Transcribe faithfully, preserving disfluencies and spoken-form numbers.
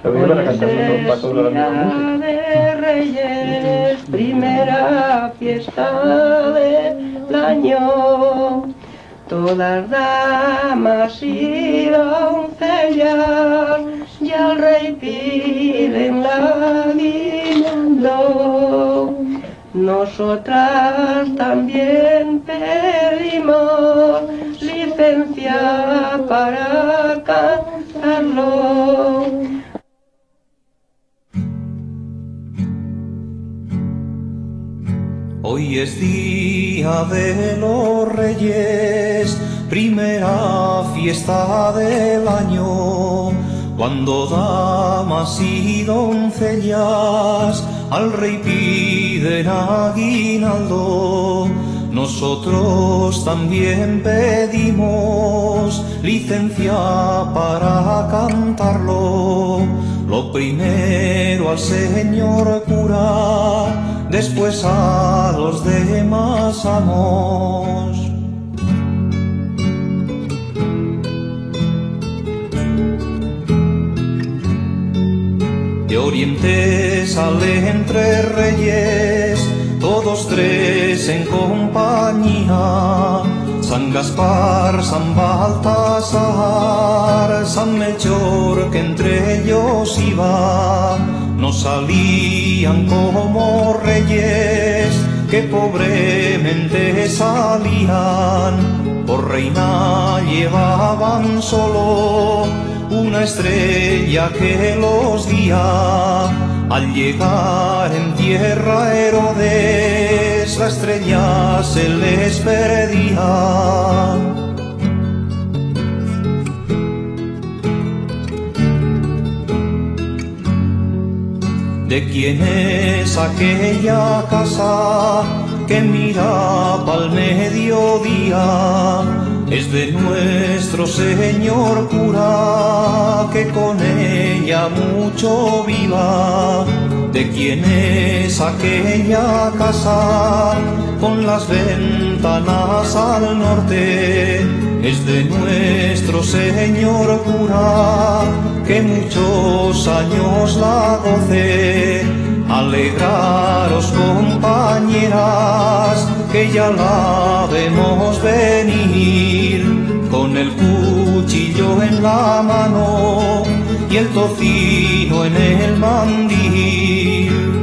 Hoy es el día de Reyes, primera fiesta del año. Todas damas y doncellas y al rey piden la aguinaldo. Nosotras también pedimos licencia para cantarlo. Hoy es día de los Reyes, primera fiesta del año, cuando damas y doncellas al rey piden aguinaldo. Nosotros también pedimos licencia para cantarlo. Lo primero al señor cura, después a los demás amos. De oriente salen tres reyes, todos tres en compañía: San Gaspar, San Baltasar, San Melchor, que entre ellos iba. No salían como reyes, que pobremente salían. Por reina llevaban solo una estrella que los guía. Al llegar en tierra Herodes, la estrella se les perdía. ¿De quién es aquella casa que mira pa'l mediodía? Es de nuestro señor cura, que con ella mucho viva. ¿De quién es aquella casa con las ventanas al norte? Es de nuestro señor cura, que muchos años la goce. Alegraros, compañeras, que ya la vemos venir, con el cuchillo en la mano y el tocino en el mandil.